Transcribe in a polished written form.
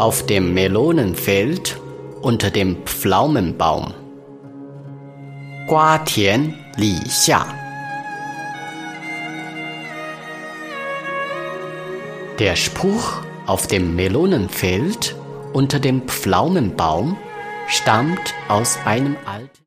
auf dem Melonenfeld unter dem Pflaumenbaum. 瓜田李下. Der Spruch auf dem Melonenfeld unter dem Pflaumenbaum stammt aus einem alten